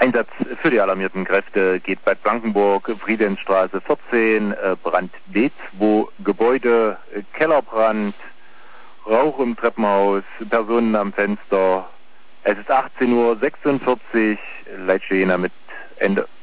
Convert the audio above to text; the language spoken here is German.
Einsatz für die alarmierten Kräfte geht Bad Blankenburg, Friedensstraße 14, Brand D2, Gebäude, Kellerbrand, Rauch im Treppenhaus, Personen am Fenster. Es ist 18:46 Uhr, Leitstehender mit Ende.